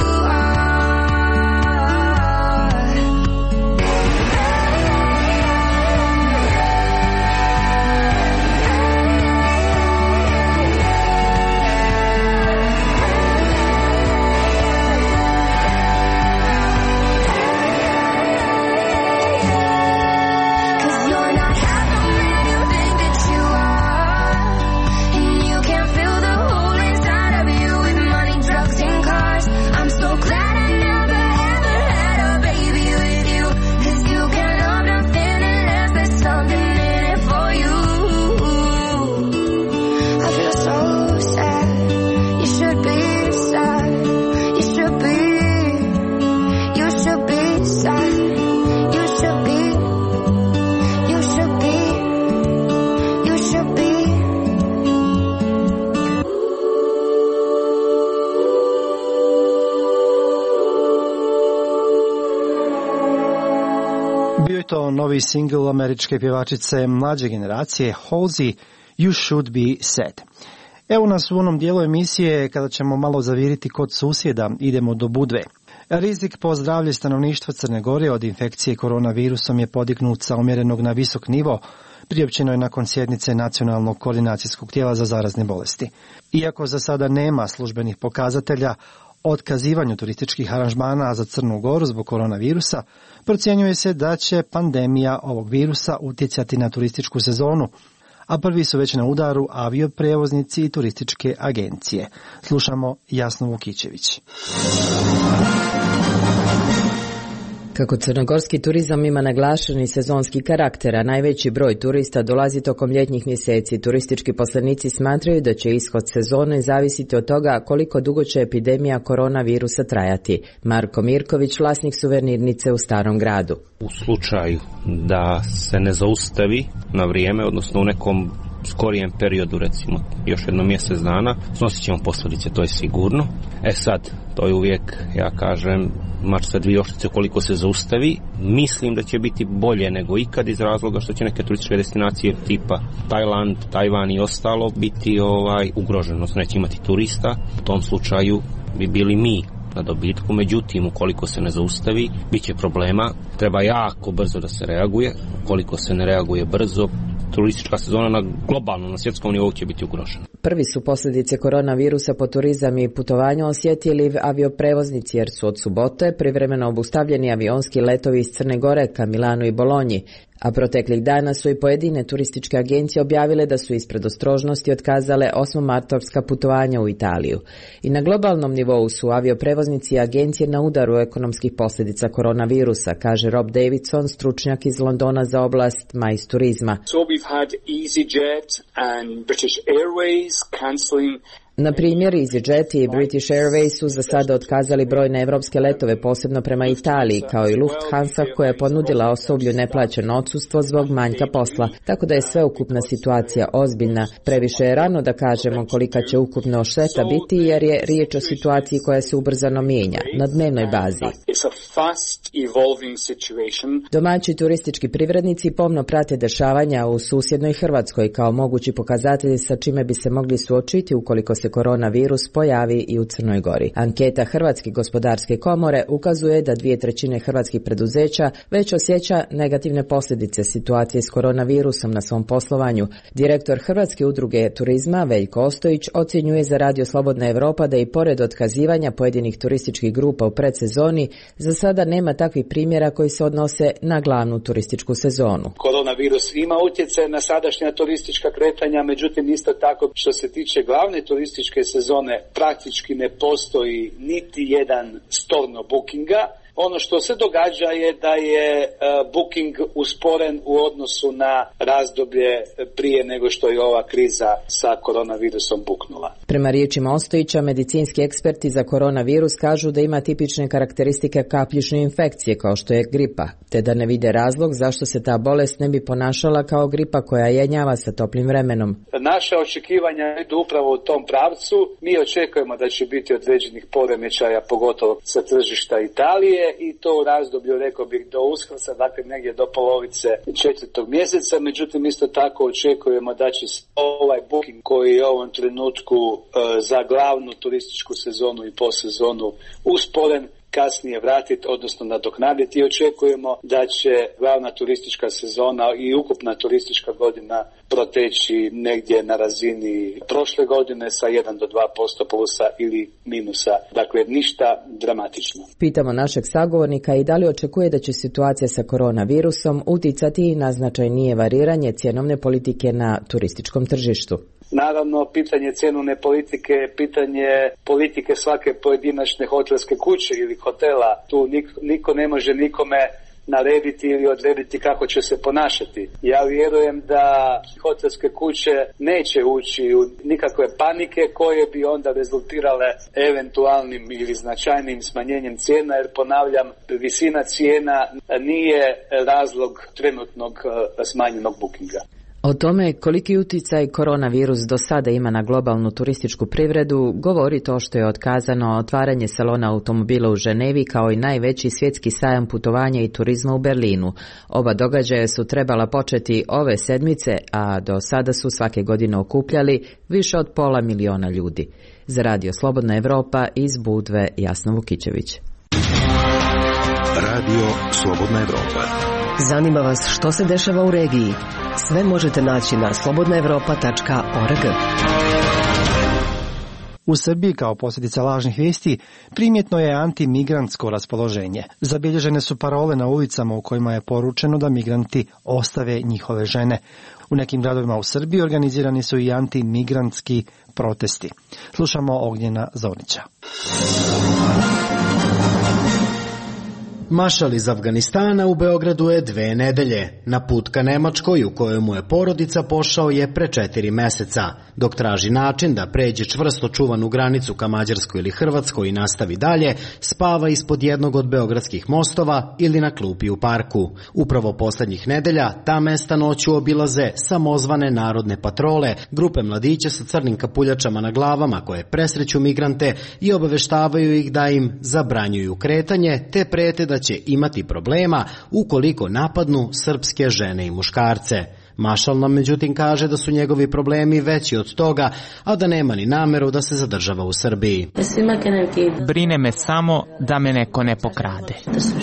To novi singl američke pjevačice mlađe generacije Halsey, You Should Be Sad. Evo nas u onom dijelu emisije kada ćemo malo zaviriti kod susjeda, idemo do Budve. Rizik po zdravlje stanovništva Crne Gore od infekcije koronavirusom je podignut sa umjerenog na visok nivo, priopćeno je nakon sjednice Nacionalnog koordinacijskog tijela za zarazne bolesti. Iako za sada nema službenih pokazatelja o otkazivanju turističkih aranžmana za Crnu Goru zbog koronavirusa, procjenjuje se da će pandemija ovog virusa utjecati na turističku sezonu, a prvi su već na udaru avioprijevoznici i turističke agencije. Slušamo Jasnu Vukićević. Kako crnogorski turizam ima naglašeni sezonski karakter, a najveći broj turista dolazi tokom ljetnjih mjeseci, turistički poslenici smatraju da će ishod sezone zavisiti od toga koliko dugo će epidemija koronavirusa trajati. Marko Mirković, vlasnik suvenirnice u Starom gradu. U slučaju da se ne zaustavi na vrijeme, odnosno u nekom skorijem periodu, recimo još jedno mjesec dana, snosit ćemo posljedice, to je sigurno. E sad, to je uvijek, ja kažem, mač sa dvije oštrice koliko se zaustavi. Mislim da će biti bolje nego ikad iz razloga što će neke turističke destinacije tipa Tajland, Tajvan i ostalo biti ovaj ugroženo, odnosno neće imati turista. U tom slučaju bi bili mi na dobitku, međutim ukoliko se ne zaustavi bit će problema, treba jako brzo da se reaguje. Ukoliko se ne reaguje brzo, turistička sezona na globalno, na svjetskom nivou će biti ugrožena. Prvi su posljedice koronavirusa po turizam i putovanja osjetili avioprevoznici jer su od subote privremeno obustavljeni avionski letovi iz Crne Gore ka Milanu i Bolonji, a proteklih dana su i pojedine turističke agencije objavile da su iz predostrožnosti otkazale osmomartovska putovanja u Italiju. I na globalnom nivou su avioprevoznici i agencije na udaru ekonomskih posljedica koronavirusa, kaže Rob Davidson, stručnjak iz Londona za oblast majs turizma. So we've had EasyJet and British Airways cancelling. Na primjer, EasyJet i British Airways su za sada otkazali brojne evropske letove, posebno prema Italiji, kao i Lufthansa koja je ponudila osoblju neplaćeno odsustvo zbog manjka posla, tako da je sveukupna situacija ozbiljna. Previše je rano da kažemo kolika će ukupno šteta biti, jer je riječ o situaciji koja se ubrzano mijenja, na dnevnoj bazi. Domaći turistički privrednici pomno prate dešavanja u susjednoj Hrvatskoj kao mogući pokazatelji sa čime bi se mogli suočiti ukoliko se koronavirus pojavi i u Crnoj Gori. Anketa Hrvatske gospodarske komore ukazuje da dvije trećine hrvatskih preduzeća već osjeća negativne posljedice situacije s koronavirusom na svom poslovanju. Direktor Hrvatske udruge turizma Veljko Ostojić ocjenjuje za Radio Slobodna Evropa da i pored otkazivanja pojedinih turističkih grupa u predsezoni, za sada nema takvih primjera koji se odnose na glavnu turističku sezonu. Koronavirus ima utjecaj na sadašnja turistička kretanja, međutim isto tako što se tiče glavne turističke sezone praktički ne postoji niti jedan storno bookinga. Ono što se događa je da je uh, booking usporen u odnosu na razdoblje prije nego što je ova kriza sa koronavirusom buknula. Prema riječima Ostojića, medicinski eksperti za koronavirus kažu da ima tipične karakteristike kapljične infekcije kao što je gripa, te da ne vide razlog zašto se ta bolest ne bi ponašala kao gripa koja jenjava sa toplim vremenom. Naše očekivanja idu upravo u tom pravcu. Mi očekujemo da će biti određenih poremećaja, pogotovo sa tržišta Italije, i to u razdoblju, rekao bih, do Uskrsa, dakle negdje do polovice četvrtog mjeseca. Međutim, isto tako očekujemo da će ovaj booking koji je u ovom trenutku e, za glavnu turističku sezonu i posezonu usporen, kasnije vratiti, odnosno nadoknaditi, i očekujemo da će glavna turistička sezona i ukupna turistička godina proteći negdje na razini prošle godine sa jedan do dva posto plusa ili minusa. Dakle, ništa dramatično. Pitamo našeg sagovornika i da li očekuje da će situacija sa koronavirusom uticati i na značajnije variranje cjenovne politike na turističkom tržištu. Naravno, pitanje cjenovne politike je pitanje politike svake pojedinačne hotelske kuće ili hotela. Tu niko, niko ne može nikome narediti ili odrediti kako će se ponašati. Ja vjerujem da hotelske kuće neće ući u nikakve panike koje bi onda rezultirale eventualnim ili značajnim smanjenjem cijena, jer ponavljam, visina cijena nije razlog trenutnog smanjenog bookinga. O tome koliki utjecaj koronavirus do sada ima na globalnu turističku privredu govori to što je otkazano otvaranje salona automobila u Ženevi kao i najveći svjetski sajam putovanja i turizma u Berlinu. Oba događaja su trebala početi ove sedmice, a do sada su svake godine okupljali više od pola miliona ljudi. Za Radio Slobodna Evropa iz Budve, Jasna Vukićević. Radio Slobodna Evropa. Zanima vas što se dešava u regiji? Sve možete naći na slobodna evropa tačka org. U Srbiji kao posljedica lažnih vijesti primjetno je antimigrantsko raspoloženje. Zabilježene su parole na ulicama u kojima je poručeno da migranti ostave njihove žene. U nekim gradovima u Srbiji organizirani su i antimigrantski protesti. Slušamo Ognjena Zornića. Mašal iz Afganistana u Beogradu je dve nedelje. Na put ka Nemačkoj, u kojoj mu je porodica, pošao je pre četiri meseca. Dok traži način da pređe čvrsto čuvanu granicu ka Mađarskoj ili Hrvatskoj i nastavi dalje, spava ispod jednog od beogradskih mostova ili na klupi u parku. Upravo poslednjih nedelja ta mesta noću obilaze samozvane narodne patrole, grupe mladića sa crnim kapuljačama na glavama koje presreću migrante i obaveštavaju ih da im zabranjuju kretanje te prete da će imati problema ukoliko napadnu srpske žene i muškarce. Mašal nam međutim kaže da su njegovi problemi veći od toga, a da nema ni nameru da se zadržava u Srbiji. Brine me samo da me neko ne pokrade.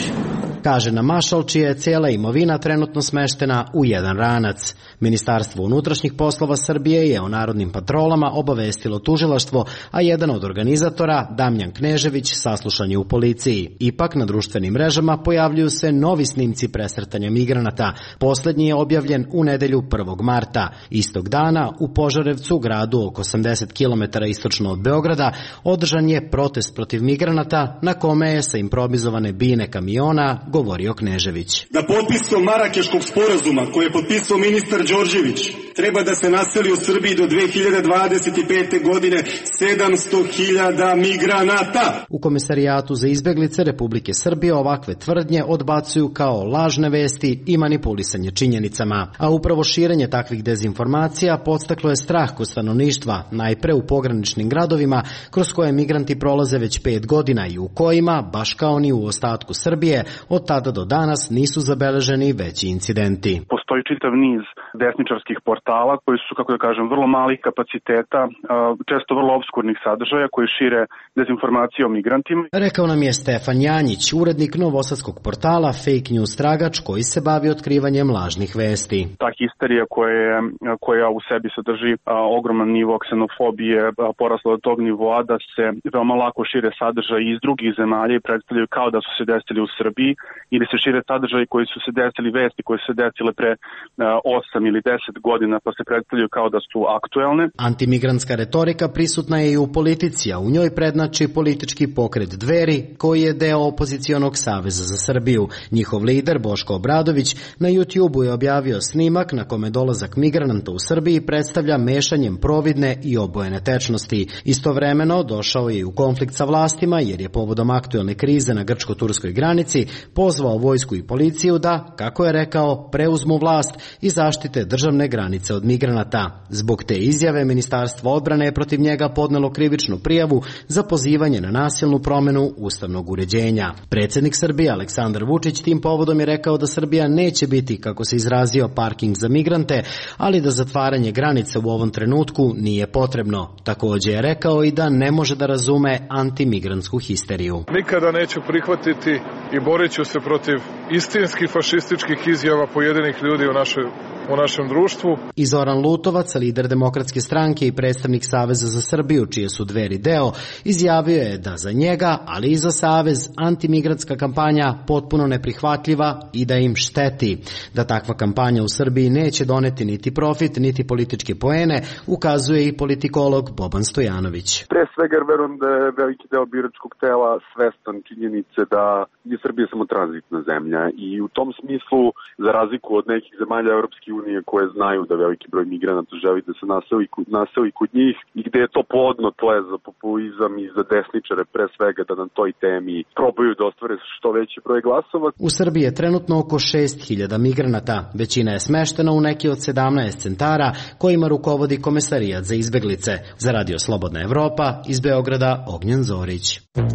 Kaže na Mašal, čija je cijela imovina trenutno smeštena u jedan ranac. Ministarstvo unutrašnjih poslova Srbije je o narodnim patrolama obavestilo tužilaštvo, a jedan od organizatora, Damjan Knežević, saslušan je u policiji. Ipak na društvenim mrežama pojavljuju se novi snimci presretanja migranata. Poslednji je objavljen u nedelju prvog marta. Istog dana u Požarevcu, gradu oko osamdeset kilometara istočno od Beograda, održan je protest protiv migranata na kome je sa improvizovane bine kamiona govorio Knežević. Da potpisom Marakeškog sporazuma koji je potpisao ministar Đorđević treba da se naseli u Srbiji do dve hiljade dvadeset pete. godine sedamsto hiljada migranata. U Komisarijatu za izbeglice Republike Srbije ovakve tvrdnje odbacuju kao lažne vesti i manipulisanje činjenicama. A upravo širenje takvih dezinformacija podstaklo je strah kod stanovništva, najpre u pograničnim gradovima kroz koje migranti prolaze već pet godina i u kojima, baš kao ni u ostatku Srbije, od tada do danas nisu zabeleženi veći incidenti. Postoji čitav niz desničarskih portala koji su, kako da kažem, vrlo malih kapaciteta, često vrlo obskurnih sadržaja koji šire dezinformacije o migrantima. Rekao nam je Stefan Janjić, urednik novosadskog portala Fake News Tragač, koji se bavi otkrivanjem lažnih vesti. Ta histerija koja, koja u sebi sadrži a, ogroman nivo ksenofobije a, porasla do tog nivoa da se veoma lako šire sadržaji iz drugih zemalja i predstavljaju kao da su se desili u Srbiji, ili se šire sadržaji koji su se desili, vesti koje su se desile pre osam ili deset godina pa se predstavljaju kao da su aktuelne. Antimigrantska retorika prisutna je i u politici, a u njoj prednjači politički pokret Dveri, koji je deo opozicionog Saveza za Srbiju. Njihov lider Boško Obradović na YouTubeu je objavio snimak na kome dolazak migranata u Srbiji predstavlja mešanjem providne i obojene tečnosti. Istovremeno došao je i u konflikt sa vlastima jer je povodom aktuelne krize na grčko-turskoj granici pozvao vojsku i policiju da, kako je rekao, preuzmu vlast i zaštite državne granice od migranata. Zbog te izjave Ministarstvo odbrane je protiv njega podnelo krivičnu prijavu za pozivanje na nasilnu promenu ustavnog uređenja. Predsjednik Srbije Aleksandar Vučić tim povodom je rekao da Srbija neće biti, kako se izrazio, parking za migrante, ali da zatvaranje granica u ovom trenutku nije potrebno. Također je rekao i da ne može da razume antimigrantsku histeriju. Nikada neću prihvatiti i borit ću se protiv istinskih fašističkih izjava pojedinih ljudi u našoj u našem društvu. I Zoran Lutovac, lider Demokratske stranke i predstavnik Saveza za Srbiju, čije su Dveri deo, izjavio je da za njega, ali i za Savez, antimigrantska kampanja potpuno neprihvatljiva i da im šteti. Da takva kampanja u Srbiji neće doneti niti profit, niti političke poene, ukazuje i politikolog Boban Stojanović. Pre svega verujem da je veliki deo biračkog tela svestan činjenice da je Srbija samo tranzitna zemlja i u tom smislu, za razliku od nekih zemalja Europske unije koje znaju da veliki broj migranata želi da se naseli, naseli kod njih i gde je to plodno tle za populizam i za desničare pre svega da na toj temi probaju da ostvare što veći broj glasova. U Srbiji je trenutno oko šest hiljada migranata. Većina je smeštena u neki od sedamnaest centara kojima rukovodi Komesarijat za izbeglice. Za Radio Slobodna Evropa, iz Beograda, Ognjen Zorić.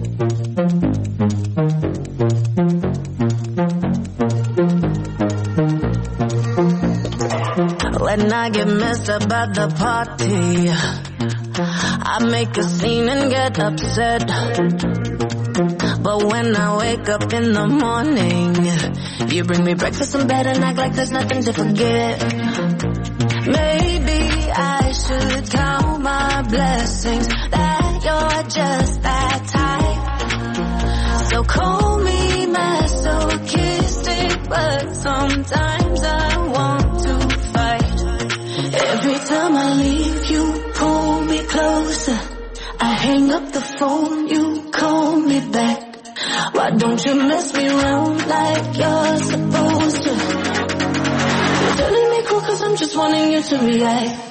When I get messed up at the party, I make a scene and get upset. But when I wake up in the morning, you bring me breakfast in bed and act like there's nothing to forget. Maybe I should count my blessings that you're just that type. So call me masochistic, but sometimes I want to fight. Every time I leave, you pull me closer. I hang up the phone, you call me back. Why don't you mess me around like you're supposed to? You're telling me cool cause I'm just wanting you to react.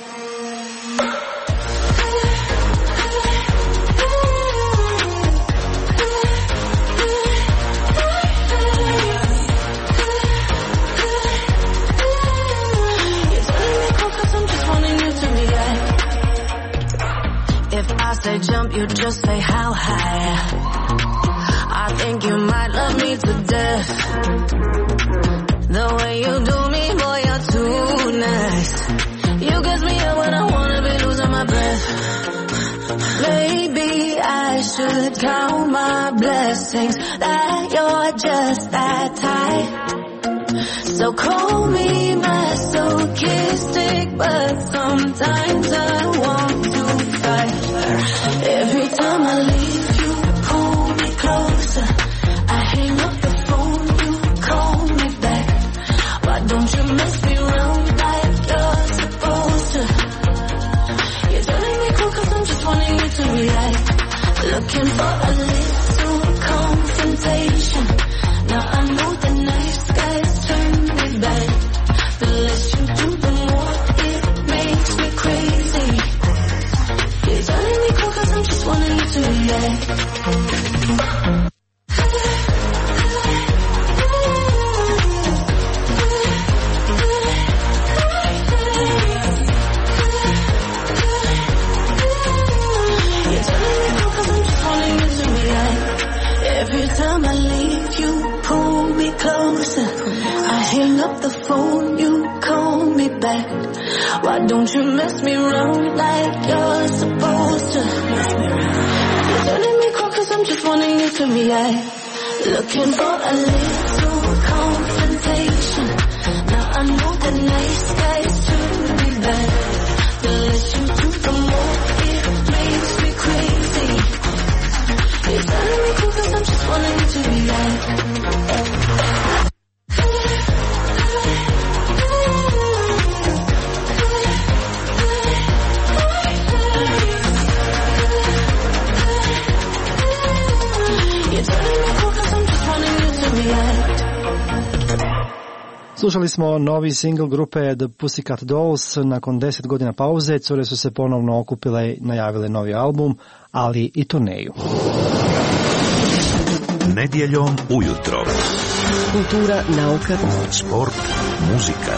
I say jump, you just say how high. I think you might love me to death. The way you do me, boy, you're too nice. You get me up when I wanna be losing my breath. Maybe I should count my blessings that you're just that tight. So call me masochistic, but sometimes I want to fight. Every time I leave you, pull me closer. I hang up the phone, you call me back. Why don't you mess me around like you're supposed to? You're telling me cool cause I'm just wanting you to react. Looking for a little confrontation. Now I know the nice guys turn me back. The less you do, the more it makes me crazy. You're telling me cool cause I'm just wanting you to react. Every time I leave you, pull me closer. I hang up the phone, you call me back. Why don't you mess me around like you're supposed to? You're telling me cool cause I'm just wanting you to react. Looking for a little confrontation. Now I know the nice guys turn me back. The less you do, the more it makes me crazy. You're telling me cool cause I'm just wanting you to react. Slušali smo novi singl grupe The Pussycat Dolls. Nakon deset godina pauze cure su se ponovno okupile i najavile novi album, ali i turneju. Nedjeljom ujutro. Kultura, nauka, sport, muzika.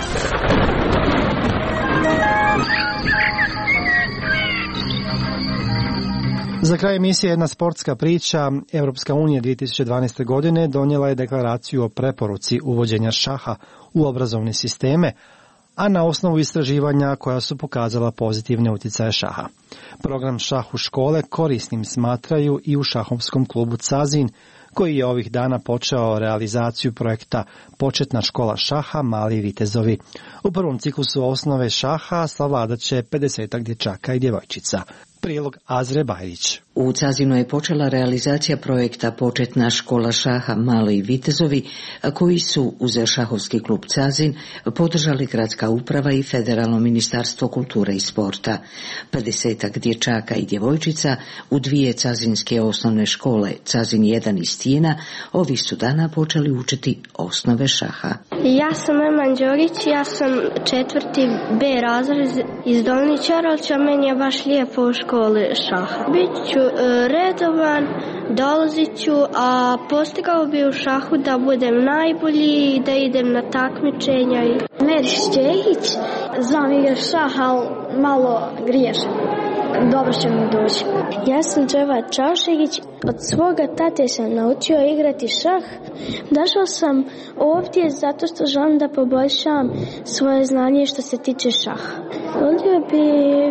Za kraj emisije jedna sportska priča. Europska unija dvije tisuće dvanaeste. godine donijela je deklaraciju o preporuci uvođenja šaha u obrazovne sisteme, a na osnovu istraživanja koja su pokazala pozitivne utjecaje šaha. Program Šah u škole korisnim smatraju i u šahovskom klubu Cazin, koji je ovih dana počeo realizaciju projekta Početna škola šaha Mali vitezovi. U prvom ciklusu osnove šaha savladat će pedesetak dječaka i djevojčica. Prilog Azre Bajrić. U Cazinu je počela realizacija projekta Početna škola šaha Mali vitezovi, koji su uz šahovski klub Cazin podržali gradska uprava i Federalno ministarstvo kulture i sporta. pedesetak dječaka i djevojčica u dvije cazinske osnovne škole, Cazin jedan i Stijena, ovih su dana počeli učiti osnove šaha. Ja sam Eman Đorić, ja sam četvrti B razred iz Dolni Ćoralića, meni je baš lijepo u školi šaha. Biću e, redovan, dolazit ću, a postigao bi u šahu da budem najbolji i da idem na takmičenja. Meriš Čehić, znam igra šaha, ali malo griješim. Dobro će mi doći. Ja sam Dževa Čaušegić, od svoga tate sam naučio igrati šah. Došao sam ovdje zato što želim da poboljšam svoje znanje što se tiče šaha. Volio bi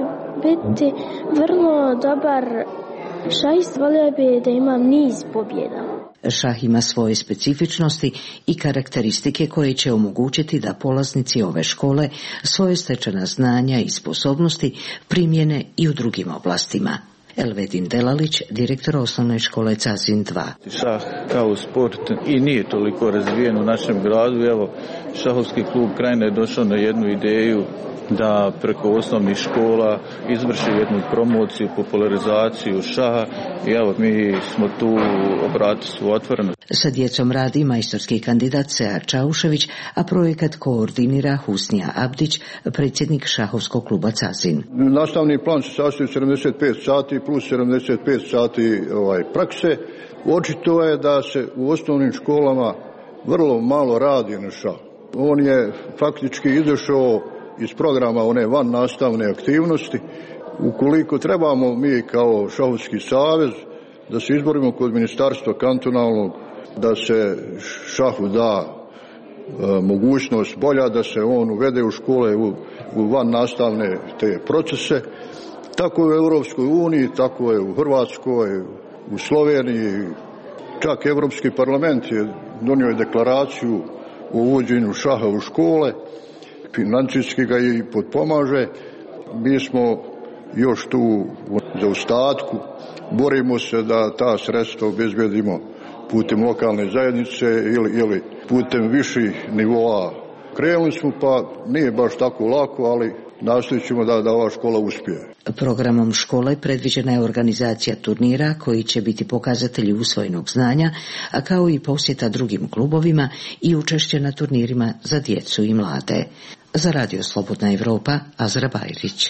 biti vrlo dobar šahist, volio bi da imam niz pobjeda. Šah ima svoje specifičnosti i karakteristike koje će omogućiti da polaznici ove škole svoje stečena znanja i sposobnosti primjene i u drugim oblastima. Elvedin Delalić, direktor osnovne škole Cazin dva. Šah kao sport i nije toliko razvijen u našem gradu. Evo, šahovski klub Krajina je došao na jednu ideju da preko osnovnih škola izvrši jednu promociju, popularizaciju šaha i evo mi smo tu, obrati su otvoreni. Sa djecom radi majstorski kandidat Sead Čaušević, a projekat koordinira Husnija Abdić, predsjednik šahovskog kluba Cazin. Nastavni plan se sastoji sedamdeset pet sati plus sedamdeset pet sati ovaj, prakse. Očito je da se u osnovnim školama vrlo malo radi na šah. On je faktički izašao iz programa one van nastavne aktivnosti. Ukoliko trebamo mi kao šahovski savez da se izborimo kod ministarstva kantonalnog, da se šahu da e, mogućnost bolja, da se on uvede u škole u, u van nastavne te procese, tako je u Europskoj uniji, tako je u Hrvatskoj, u Sloveniji, čak Europski parlament je donio je deklaraciju o uvođenju šaha u škole, financijski ga i potpomaže. Mi smo još tu u zaostatku, borimo se da ta sredstva obezbedimo putem lokalne zajednice ili, ili putem viših nivoa. Krenuli smo, pa nije baš tako lako, ali nastojit ćemo da, da ova škola uspije. Programom škole predviđena je organizacija turnira koji će biti pokazatelji usvojenog znanja, a kao i posjeta drugim klubovima i učešće na turnirima za djecu i mlade. Za Radio Slobodna Evropa, Azra Bajrić.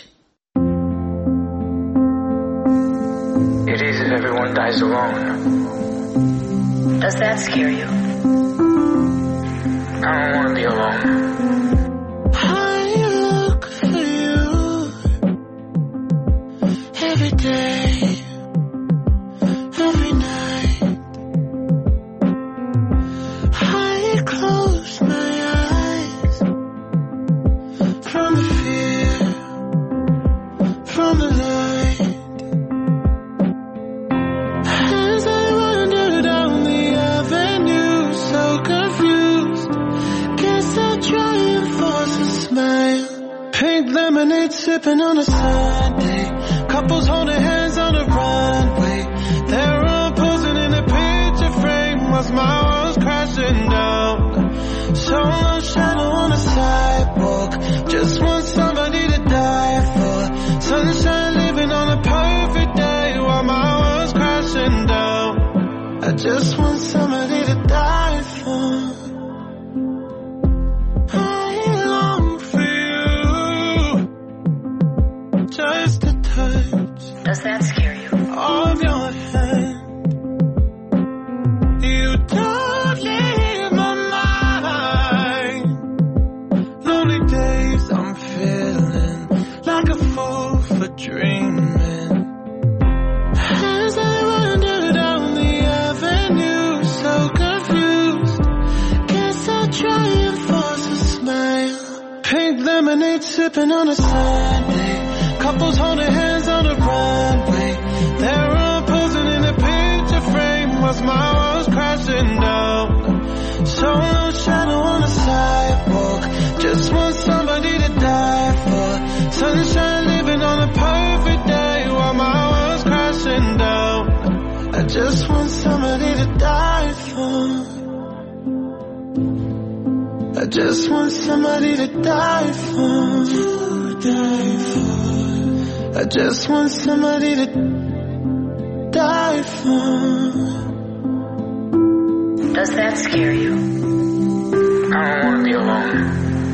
It is if everyone dies alone. Does that scare you? I don't want to be alone. I look for you every day, every night. I close my eyes from the fear, from the light. As I wander down the avenue, so confused, guess I'll try and force a smile. Pink lemonade sipping on a Sunday, couples holding hands on a runway. They're all posing in a picture frame whilst my world's crashing down. Solo shadow on a sidewalk, just want somebody to die for. Sunshine living on a perfect day while my world's crashing down. I just want somebody to die for. I long for you, just a touch. Does that scare you? Of your hand. You don't leave my mind. Lonely days I'm feeling like a fool for dreaming. As I wander down the avenue, so confused, guess I'll try and force a smile. Pink lemonade sipping on a Sunday, couples holding hands on a runway. They're all posing in a picture frame whilst my world's crashing down. Solo shadow on a sidewalk, just want somebody to die for. Sunshine living on a perfect day while my world's crashing down. I just want somebody to die for. I just want somebody to die for. To die for. I just want somebody to die for. Does that scare you? I don't want to be alone.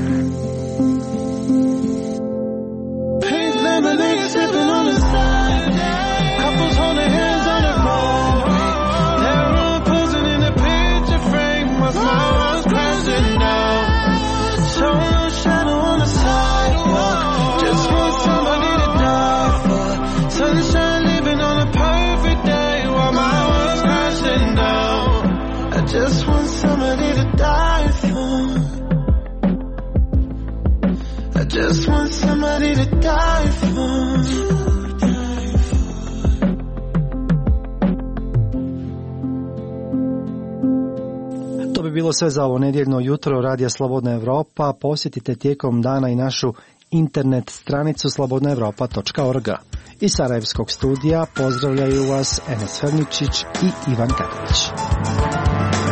Pink lemonade sipping on the side, couples holding hands on a runway. They're all posing in a picture frame whilst my world's crashing down. Solo shadow on the sidewalk, just want somebody to die for. Sunshine living on a perfect day while my world's crashing down. I just want somebody to die for. I just want somebody to die for. To bi bilo sve za ovo nedjeljno jutro Radija Slobodna Evropa. Posjetite tijekom dana i našu internet stranicu slobodna evropa točka org. Iz Sarajevskog studija pozdravljaju vas Enes Ferničić i Ivan Katrić.